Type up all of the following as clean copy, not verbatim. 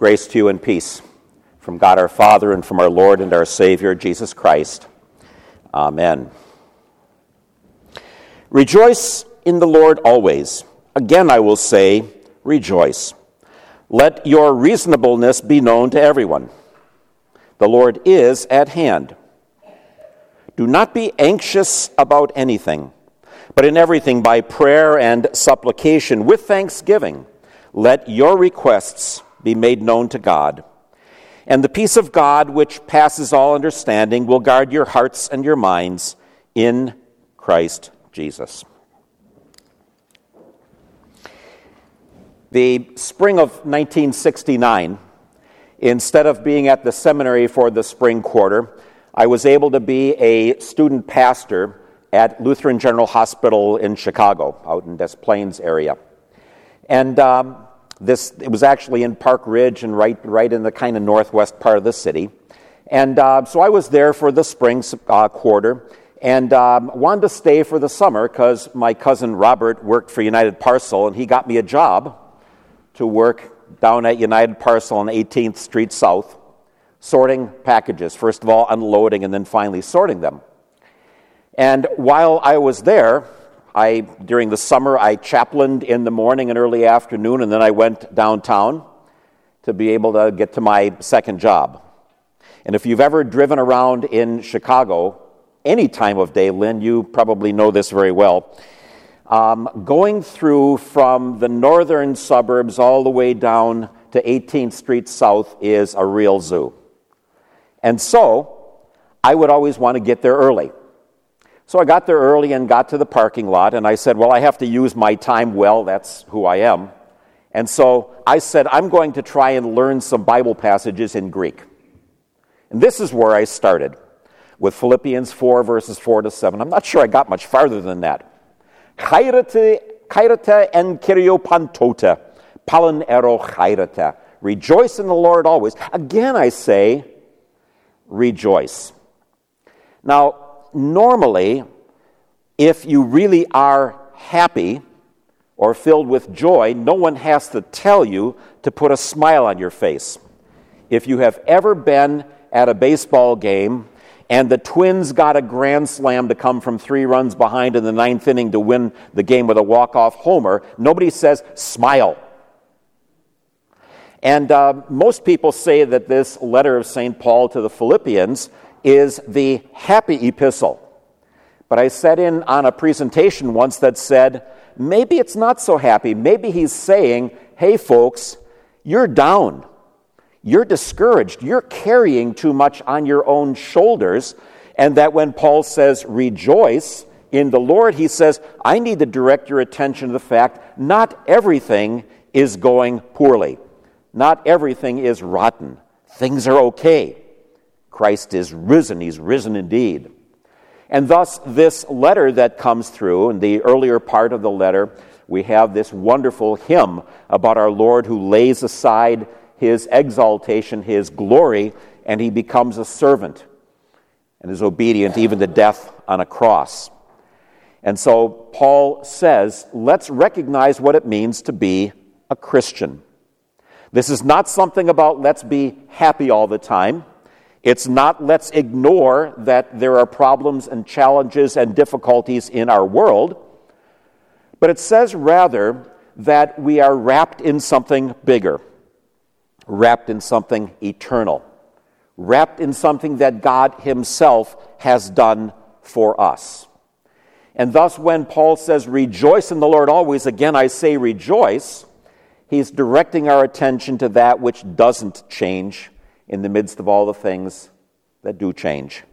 Grace to you and peace from God our Father and from our Lord and our Savior, Jesus Christ. Amen. Rejoice in the Lord always. Again I will say, rejoice. Let your reasonableness be known to everyone. The Lord is at hand. Do not be anxious about anything, but in everything by prayer and supplication with thanksgiving, let your requests be made known to God. And the peace of God, which passes all understanding, will guard your hearts and your minds in Christ Jesus. The spring of 1969, instead of being at the seminary for the spring quarter, I was able to be a student pastor at Lutheran General Hospital in Chicago, out in Des Plaines area. And it was actually in Park Ridge and right in the kind of northwest part of the city. And so I was there for the spring quarter and wanted to stay for the summer because my cousin Robert worked for United Parcel, and he got me a job to work down at United Parcel on 18th Street South, sorting packages, first of all unloading and then finally sorting them. And while I was there, during the summer, I chaplained in the morning and early afternoon, and then I went downtown to be able to get to my second job. And if you've ever driven around in Chicago, any time of day, Lynn, you probably know this very well, going through from the northern suburbs all the way down to 18th Street South is a real zoo. And so, I would always want to get there early. So I got there early and got to the parking lot, and I said, well, I have to use my time well. That's who I am. And so I said, I'm going to try and learn some Bible passages in Greek. And this is where I started, with Philippians 4, verses 4 to 7. I'm not sure I got much farther than that. Chairete en kyriopantota, palin ero chairete. Rejoice in the Lord always. Again I say, rejoice. Now, normally, if you really are happy or filled with joy, no one has to tell you to put a smile on your face. If you have ever been at a baseball game and the Twins got a grand slam to come from 3 runs behind in the 9th inning to win the game with a walk-off homer, nobody says, smile. And most people say that this letter of St. Paul to the Philippians is the happy epistle. But I sat in on a presentation once that said, maybe it's not so happy. Maybe he's saying, hey folks, you're down. You're discouraged. You're carrying too much on your own shoulders. And that when Paul says rejoice in the Lord, he says, I need to direct your attention to the fact not everything is going poorly. Not everything is rotten. Things are okay. Christ is risen. He's risen indeed. And thus, this letter that comes through, in the earlier part of the letter, we have this wonderful hymn about our Lord who lays aside his exaltation, his glory, and he becomes a servant and is obedient even to death on a cross. And so Paul says, let's recognize what it means to be a Christian. This is not something about let's be happy all the time. It's not let's ignore that there are problems and challenges and difficulties in our world, but it says rather that we are wrapped in something bigger, wrapped in something eternal, wrapped in something that God himself has done for us. And thus when Paul says, rejoice in the Lord always, again I say rejoice, he's directing our attention to that which doesn't change in the midst of all the things that do change.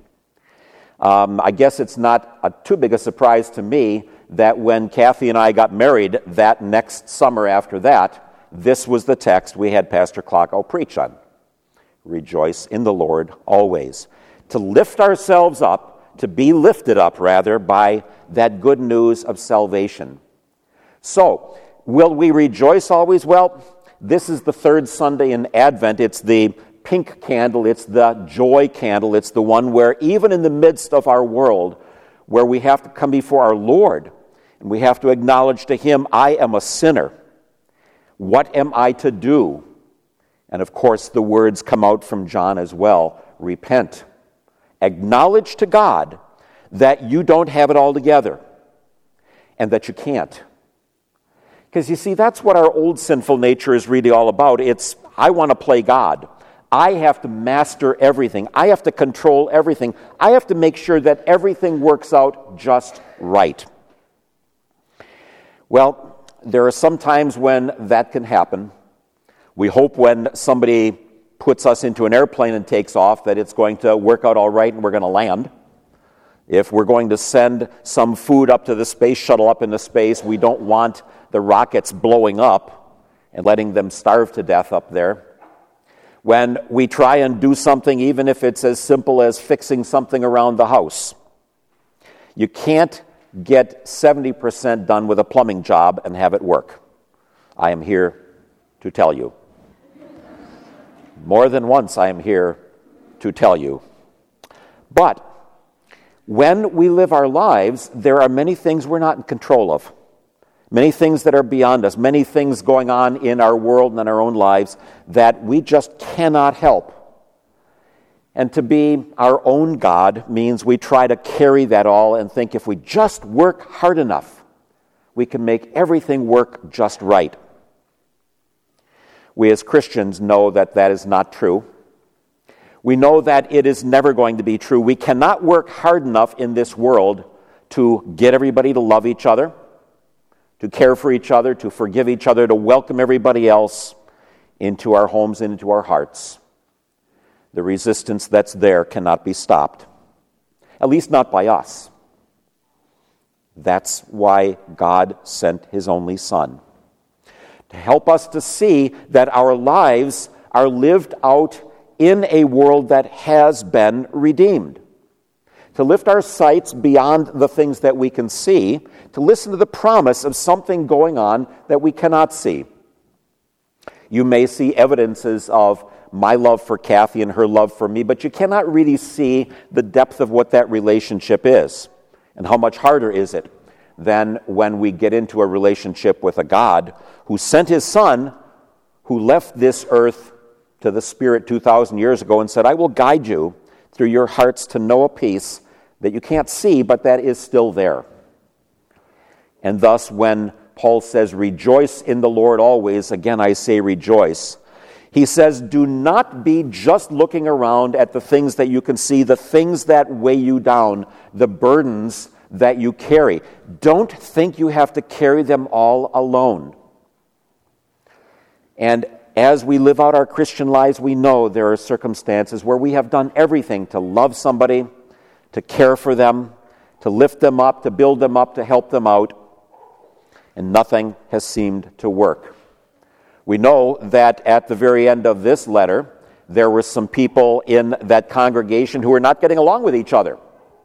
I guess it's not too big a surprise to me that when Kathy and I got married that next summer after that, this was the text we had Pastor Klockow preach on. Rejoice in the Lord always. To lift ourselves up, to be lifted up rather, by that good news of salvation. So, will we rejoice always? Well, this is the third Sunday in Advent. It's the pink candle, it's the joy candle, it's the one where even in the midst of our world, where we have to come before our Lord, and we have to acknowledge to him, I am a sinner. What am I to do? And of course, the words come out from John as well. Repent. Acknowledge to God that you don't have it all together and that you can't. Because you see, that's what our old sinful nature is really all about. It's, I want to play God. I have to master everything. I have to control everything. I have to make sure that everything works out just right. Well, there are some times when that can happen. We hope when somebody puts us into an airplane and takes off that it's going to work out all right and we're going to land. If we're going to send some food up to the space shuttle up into space, we don't want the rockets blowing up and letting them starve to death up there. When we try and do something, even if it's as simple as fixing something around the house, you can't get 70% done with a plumbing job and have it work. I am here to tell you. More than once I am here to tell you. But when we live our lives, there are many things we're not in control of. Many things that are beyond us, many things going on in our world and in our own lives that we just cannot help. And to be our own God means we try to carry that all and think if we just work hard enough, we can make everything work just right. We as Christians know that that is not true. We know that it is never going to be true. We cannot work hard enough in this world to get everybody to love each other, to care for each other, to forgive each other, to welcome everybody else into our homes and into our hearts. The resistance that's there cannot be stopped, at least not by us. That's why God sent His only Son, to help us to see that our lives are lived out in a world that has been redeemed. To lift our sights beyond the things that we can see, to listen to the promise of something going on that we cannot see. You may see evidences of my love for Kathy and her love for me, but you cannot really see the depth of what that relationship is. And how much harder is it than when we get into a relationship with a God who sent His Son, who left this earth to the Spirit 2,000 years ago and said, I will guide you through your hearts to know a peace that you can't see, but that is still there. And thus, when Paul says, rejoice in the Lord always, again I say rejoice. He says, do not be just looking around at the things that you can see, the things that weigh you down, the burdens that you carry. Don't think you have to carry them all alone. And as we live out our Christian lives, we know there are circumstances where we have done everything to love somebody, to care for them, to lift them up, to build them up, to help them out, and nothing has seemed to work. We know that at the very end of this letter, there were some people in that congregation who were not getting along with each other.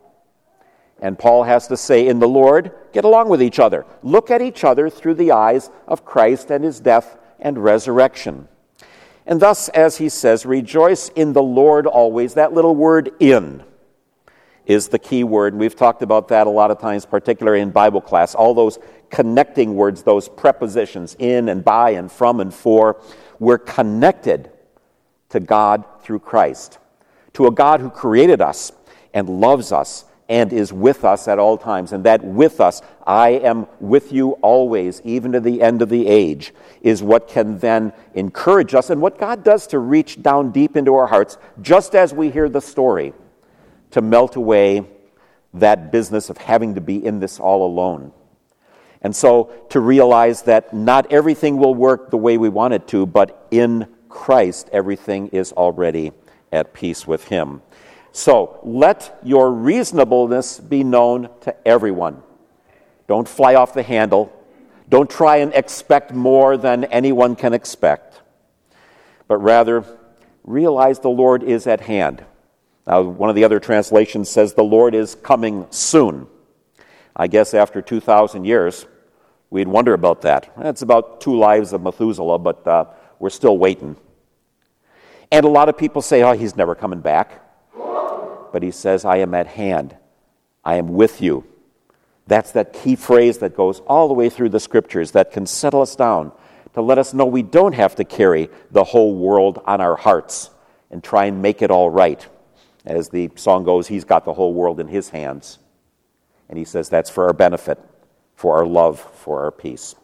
And Paul has to say, in the Lord, get along with each other. Look at each other through the eyes of Christ and His death and resurrection. And thus, as he says, rejoice in the Lord always. That little word in is the key word. And we've talked about that a lot of times, particularly in Bible class. All those connecting words, those prepositions, in and by and from and for, we're connected to God through Christ, to a God who created us and loves us and is with us at all times. And that with us, I am with you always, even to the end of the age, is what can then encourage us and what God does to reach down deep into our hearts, just as we hear the story, to melt away that business of having to be in this all alone. And so to realize that not everything will work the way we want it to, but in Christ everything is already at peace with Him. So let your reasonableness be known to everyone. Don't fly off the handle. Don't try and expect more than anyone can expect. But rather, realize the Lord is at hand. Now, one of the other translations says the Lord is coming soon. I guess after 2,000 years, we'd wonder about that. It's about 2 lives of Methuselah, but we're still waiting. And a lot of people say, oh, He's never coming back. But He says, I am at hand. I am with you. That's that key phrase that goes all the way through the Scriptures that can settle us down to let us know we don't have to carry the whole world on our hearts and try and make it all right. As the song goes, he's got the whole world in his hands. And he says that's for our benefit, for our love, for our peace.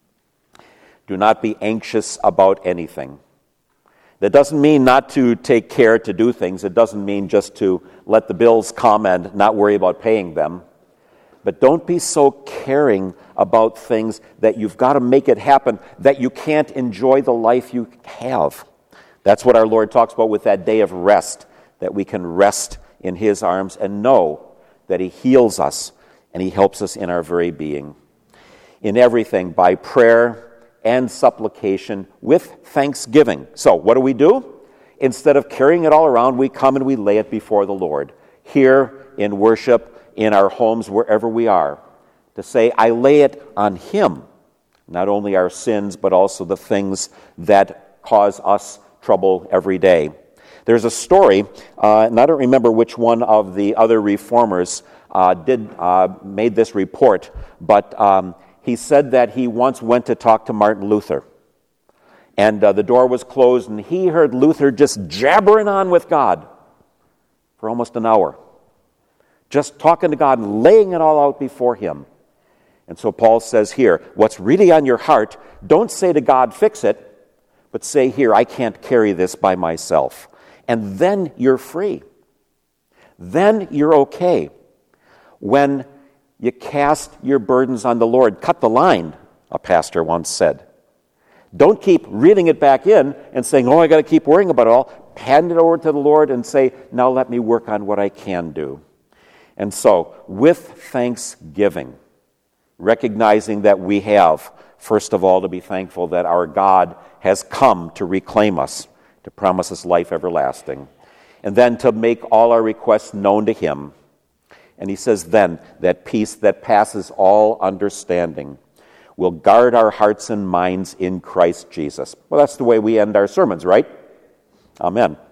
Do not be anxious about anything. That doesn't mean not to take care to do things. It doesn't mean just to let the bills come and not worry about paying them. But don't be so caring about things that you've got to make it happen, that you can't enjoy the life you have. That's what our Lord talks about with that day of rest, that we can rest in his arms and know that he heals us and he helps us in our very being. In everything, by prayer and supplication with thanksgiving. So what do? Instead of carrying it all around, we come and we lay it before the Lord. Here in worship, in our homes, wherever we are. To say, I lay it on him. Not only our sins, but also the things that cause us trouble every day. There's a story, and I don't remember which one of the other reformers made this report, but he said that he once went to talk to Martin Luther. And the door was closed, and he heard Luther just jabbering on with God for almost an hour. Just talking to God and laying it all out before him. And so Paul says here, what's really on your heart, don't say to God, fix it, but say here, I can't carry this by myself. And then you're free. Then you're okay. When you cast your burdens on the Lord, cut the line, a pastor once said. Don't keep reeling it back in and saying, I got to keep worrying about it all. Hand it over to the Lord and say, now let me work on what I can do. And so, with thanksgiving, recognizing that we have, first of all, to be thankful that our God has come to reclaim us, to promise us life everlasting, and then to make all our requests known to him. And he says then, that peace that passes all understanding will guard our hearts and minds in Christ Jesus. Well, that's the way we end our sermons, right? Amen.